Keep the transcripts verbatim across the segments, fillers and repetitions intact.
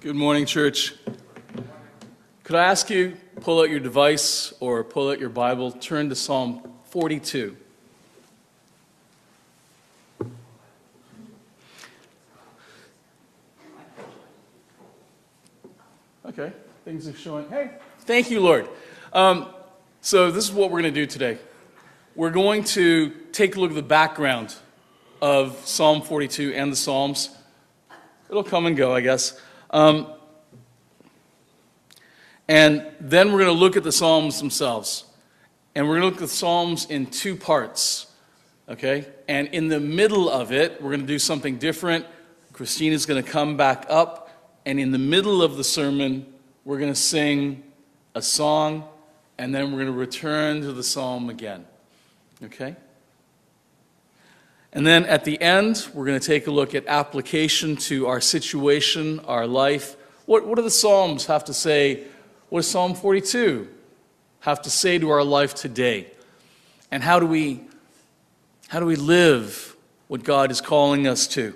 Good morning, church. Could I ask you, pull out your device or pull out your Bible, turn to Psalm forty-two. Okay, things are showing. Hey, thank you, Lord. Um, so this is what we're going to do today. We're going to take a look at the background of Psalm forty-two and the Psalms. It'll come and go, I guess. Um, and then we're going to look at the Psalms themselves. And we're going to look at the Psalms in two parts. Okay? And in the middle of it, we're going to do something different. Christina's going to come back up. And in the middle of the sermon, we're going to sing a song. And then we're going to return to the Psalm again. Okay? And then at the end, we're going to take a look at application to our situation, our life. What, what do the Psalms have to say? What does Psalm forty-two have to say to our life today? And how do we, how do we live what God is calling us to?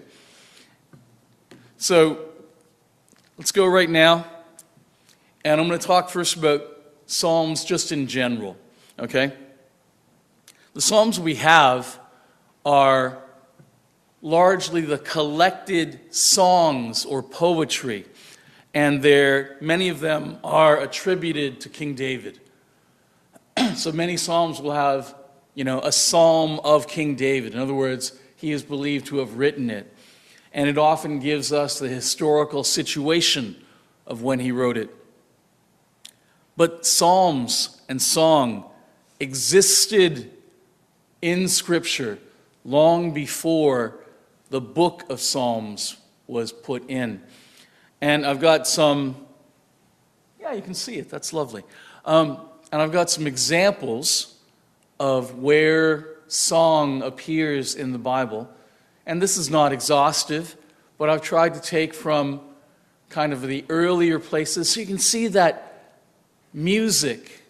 So let's go right now. And I'm going to talk first about Psalms just in general. Okay? The Psalms we have are largely the collected songs or poetry, and they're, many of them are attributed to King David. So many psalms will have, you know, a psalm of King David. In other words, he is believed to have written it, and it often gives us the historical situation of when he wrote it. But psalms and song existed in Scripture long before the book of Psalms was put in. And I've got some, yeah, you can see it, that's lovely. Um, and I've got some examples of where song appears in the Bible. And this is not exhaustive, but I've tried to take from kind of the earlier places. So you can see that music,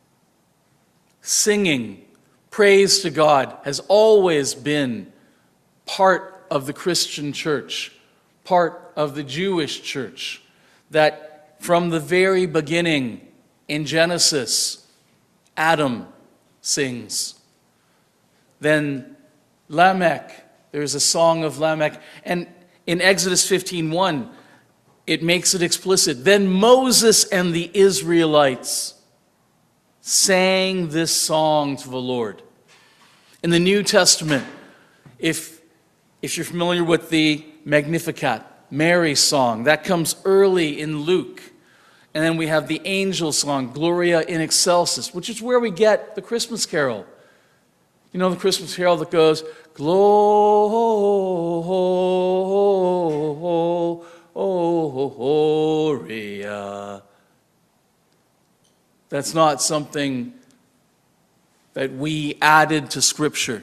singing, praise to God has always been part of the Christian church, part of the Jewish church, that from the very beginning in Genesis, Adam sings. Then Lamech, there's a song of Lamech, and in Exodus fifteen one, it makes it explicit. Then Moses and the Israelites sang this song to the Lord. In the New Testament, if, if you're familiar with the Magnificat, Mary's song, that comes early in Luke. And then we have the angel song, Gloria in Excelsis, which is where we get the Christmas carol. You know the Christmas carol that goes, Gloria. That's not something that we added to Scripture.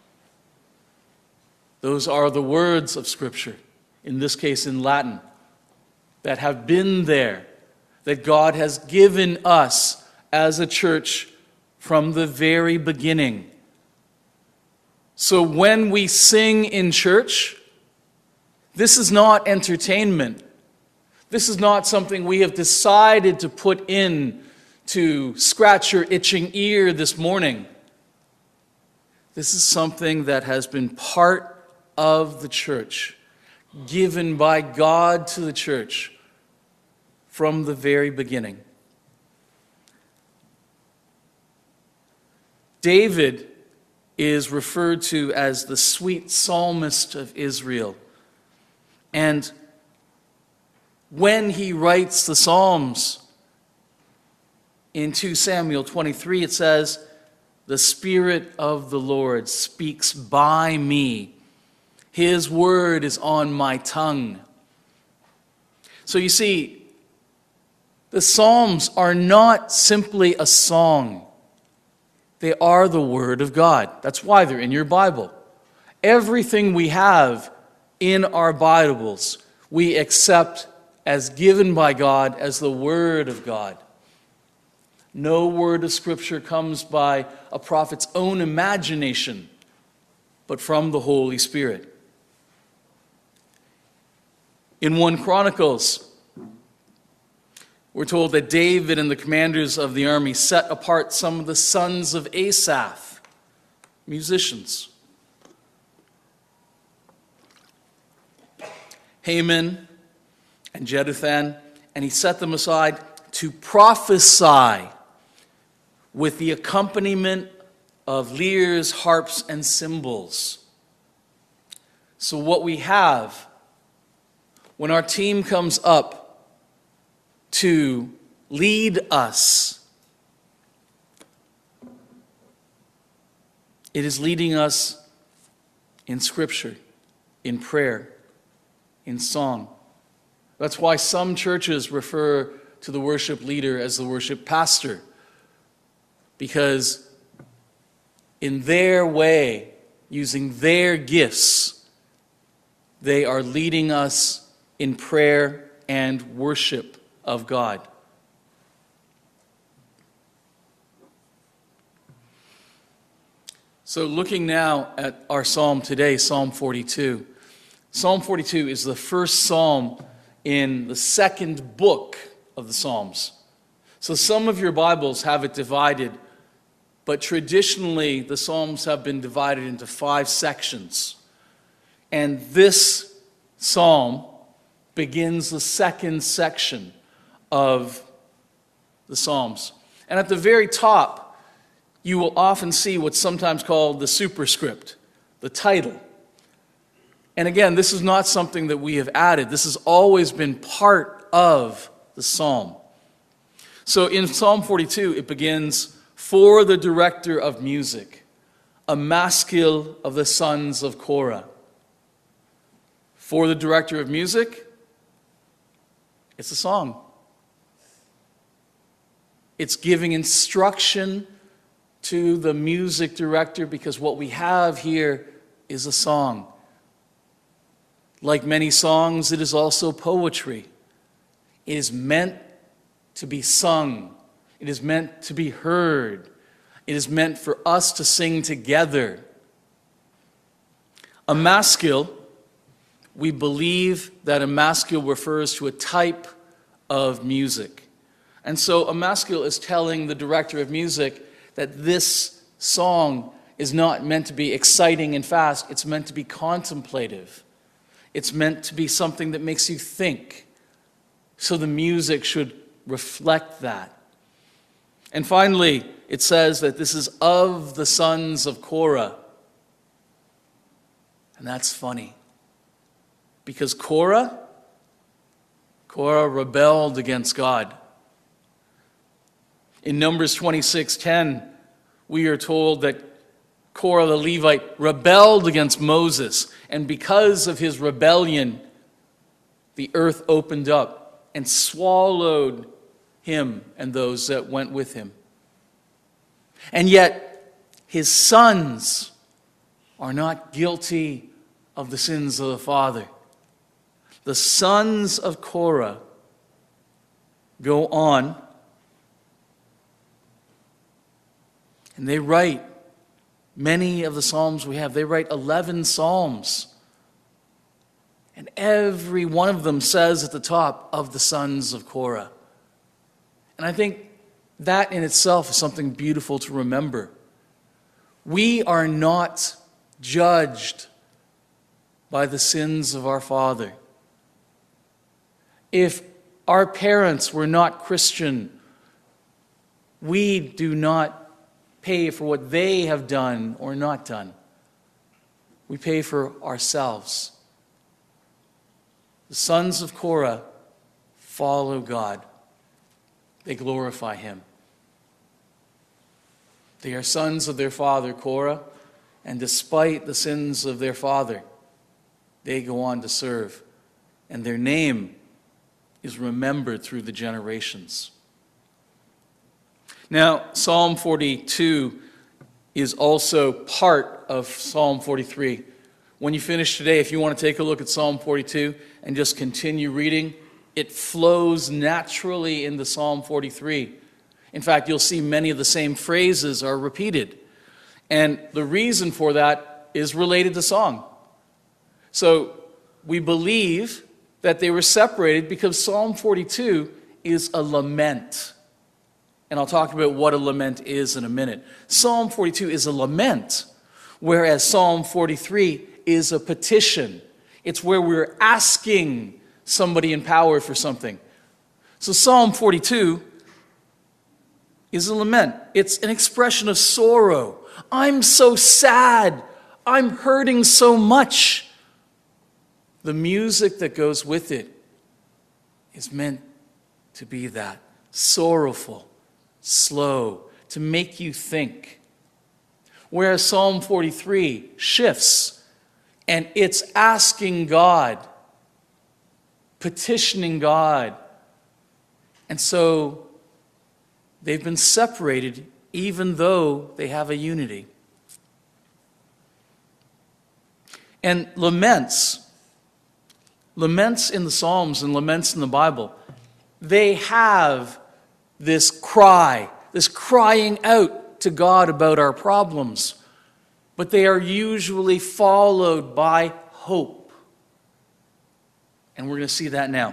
Those are the words of Scripture, in this case in Latin, that have been there, that God has given us as a church from the very beginning. So when we sing in church, this is not entertainment. This is not something we have decided to put in to scratch your itching ear this morning. This is something that has been part of the church, given by God to the church from the very beginning. David is referred to as the sweet psalmist of Israel. And when he writes the Psalms, in two Samuel twenty-three, it says, "The Spirit of the Lord speaks by me. His word is on my tongue." So you see, the Psalms are not simply a song. They are the Word of God. That's why they're in your Bible. Everything we have in our Bibles, we accept as given by God as the Word of God. No word of Scripture comes by a prophet's own imagination, but from the Holy Spirit. In First Chronicles, we're told that David and the commanders of the army set apart some of the sons of Asaph, musicians. Heman and Jeduthun, and he set them aside to prophesy with the accompaniment of lyres, harps, and cymbals. So what we have, when our team comes up to lead us, it is leading us in Scripture, in prayer, in song. That's why some churches refer to the worship leader as the worship pastor, because in their way, using their gifts, they are leading us in prayer and worship of God. So looking now at our psalm today, Psalm forty-two. Psalm forty-two is the first psalm in the second book of the Psalms. So some of your Bibles have it divided, but traditionally the Psalms have been divided into five sections. And this psalm begins the second section of the Psalms. And at the very top, you will often see what's sometimes called the superscript, the title. And again, this is not something that we have added. This has always been part of the psalm. So in Psalm forty-two, it begins, "For the director of music, a maskil of the sons of Korah." For the director of music, it's a song. It's giving instruction to the music director, because what we have here is a song. Like many songs, it is also poetry. It is meant to be sung. It is meant to be heard. It is meant for us to sing together. A maskil, we believe that a maskil refers to a type of music. And so a maskil is telling the director of music that this song is not meant to be exciting and fast. It's meant to be contemplative. It's meant to be something that makes you think. So the music should reflect that. And finally, it says that this is of the sons of Korah. And that's funny, because Korah, Korah rebelled against God. In Numbers twenty-six ten, we are told that Korah the Levite rebelled against Moses, and because of his rebellion, the earth opened up and swallowed him and those that went with him. And yet, his sons are not guilty of the sins of the father. The sons of Korah go on and they write many of the psalms we have. They write eleven psalms. And every one of them says at the top, "of the sons of Korah." And I think that in itself is something beautiful to remember. We are not judged by the sins of our father. If our parents were not Christian, we do not pay for what they have done or not done. We pay for ourselves. The sons of Korah follow God. They glorify him. They are sons of their father Korah, and despite the sins of their father, they go on to serve, and their name is remembered through the generations. Now, Psalm forty-two is also part of Psalm forty-three. When you finish today, if you want to take a look at Psalm forty-two and just continue reading, it flows naturally into Psalm forty-three. In fact, you'll see many of the same phrases are repeated. And the reason for that is related to song. So we believe that they were separated because Psalm forty-two is a lament. And I'll talk about what a lament is in a minute. Psalm forty-two is a lament, whereas Psalm forty-three is a petition. It's where we're asking somebody in power for something. So Psalm forty-two is a lament. It's an expression of sorrow. I'm so sad. I'm hurting so much. The music that goes with it is meant to be that, sorrowful, slow, to make you think. Whereas Psalm forty-three shifts, and it's asking God, petitioning God. And so they've been separated even though they have a unity. And laments, laments in the Psalms and laments in the Bible, they have this cry, this crying out to God about our problems. But they are usually followed by hope. And we're going to see that now.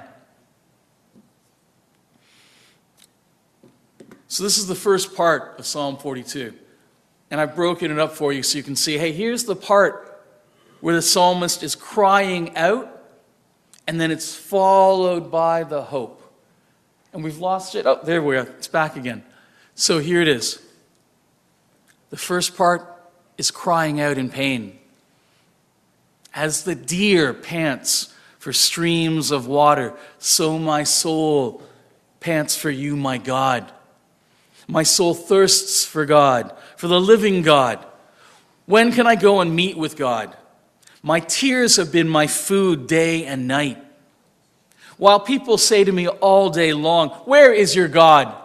So this is the first part of Psalm forty-two. And I've broken it up for you so you can see, hey, here's the part where the psalmist is crying out, and then it's followed by the hope. And we've lost it. Oh, there we are. It's back again. So here it is. The first part is crying out in pain. As the deer pants for streams of water, so my soul pants for you, my God. My soul thirsts for God, for the living God. When can I go and meet with God? My tears have been my food day and night. While people say to me all day long, where is your God?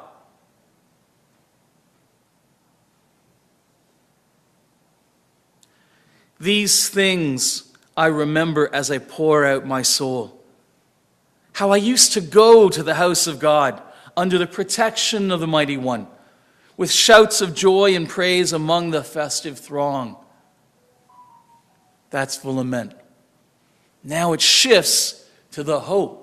These things I remember as I pour out my soul. How I used to go to the house of God under the protection of the Mighty One, with shouts of joy and praise among the festive throng. That's the lament. Now it shifts to the hope.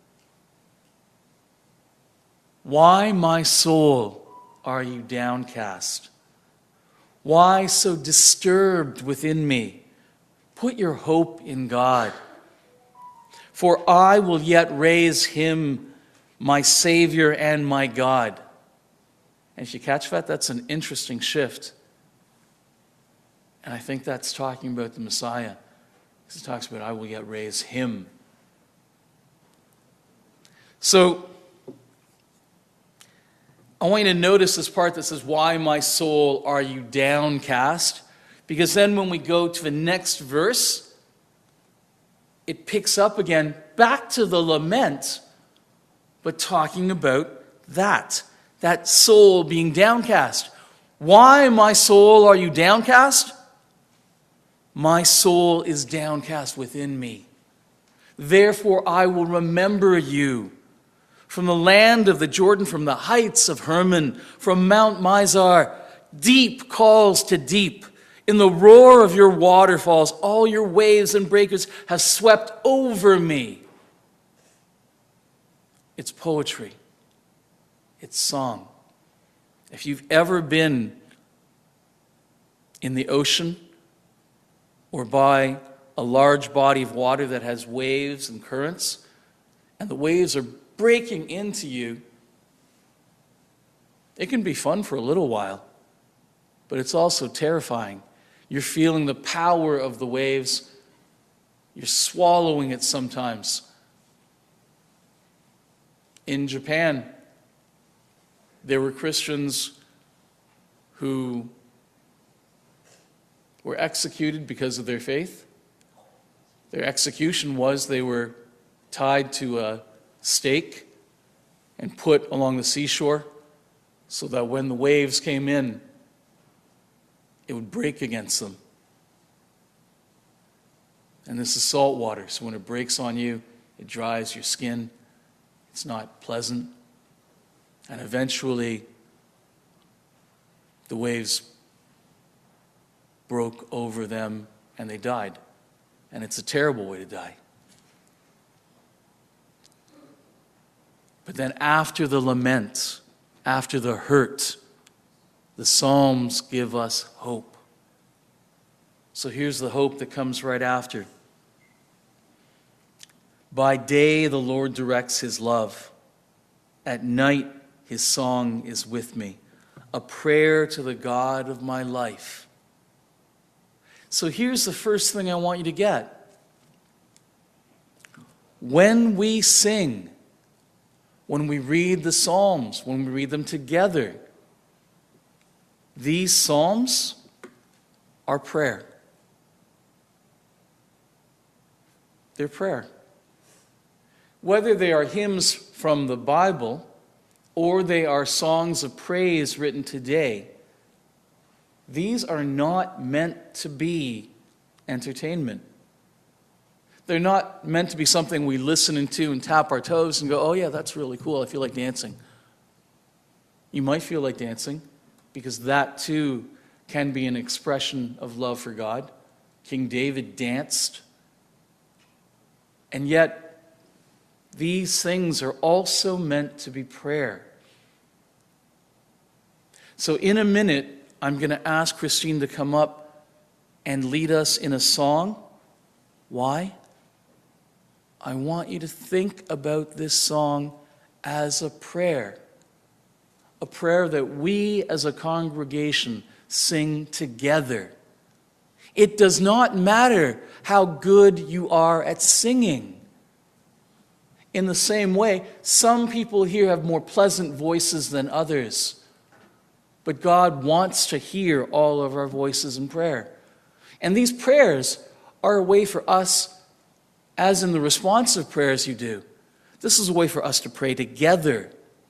Why, my soul, are you downcast? Why so disturbed within me? Put your hope in God. For I will yet raise him, my Savior and my God. And if you catch that, that's an interesting shift. And I think that's talking about the Messiah. Because it talks about, I will yet raise him. So, I want you to notice this part that says, why, my soul, are you downcast? Because then when we go to the next verse, it picks up again back to the lament, but talking about that, that soul being downcast. Why, my soul, are you downcast? My soul is downcast within me. Therefore I will remember you. From the land of the Jordan, from the heights of Hermon, from Mount Mizar, deep calls to deep. In the roar of your waterfalls, all your waves and breakers have swept over me. It's poetry. It's song. If you've ever been in the ocean or by a large body of water that has waves and currents, and the waves are breaking into you, it can be fun for a little while, but it's also terrifying. You're feeling the power of the waves. You're swallowing it sometimes. In Japan, there were Christians who were executed because of their faith. Their execution was they were tied to a stake and put along the seashore so that when the waves came in, it would break against them. And this is salt water, so when it breaks on you, it dries your skin. It's not pleasant. And eventually, the waves broke over them and they died. And it's a terrible way to die. But then after the lament, after the hurt, the Psalms give us hope. So here's the hope that comes right after. By day the Lord directs his love. At night his song is with me, a prayer to the God of my life. So here's the first thing I want you to get. When we sing, when we read the Psalms, when we read them together, these Psalms are prayer. They're prayer. Whether they are hymns from the Bible or they are songs of praise written today, these are not meant to be entertainment. They're not meant to be something we listen to and tap our toes and go, oh yeah, that's really cool, I feel like dancing. You might feel like dancing because that too can be an expression of love for God. King David danced. And yet, these things are also meant to be prayer. So in a minute, I'm going to ask Christine to come up and lead us in a song. Why? I want you to think about this song as a prayer. A prayer that we as a congregation sing together. It does not matter how good you are at singing. In the same way, some people here have more pleasant voices than others. But God wants to hear all of our voices in prayer. And these prayers are a way for us, as in the responsive prayers you do, this is a way for us to pray together.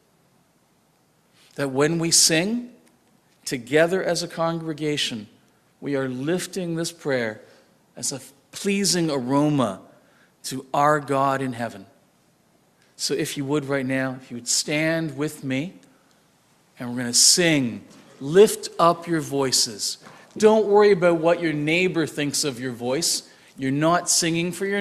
That when we sing together as a congregation, we are lifting this prayer as a pleasing aroma to our God in heaven. So if you would right now, if you would stand with me, and we're going to sing, lift up your voices. Don't worry about what your neighbor thinks of your voice. You're not singing for your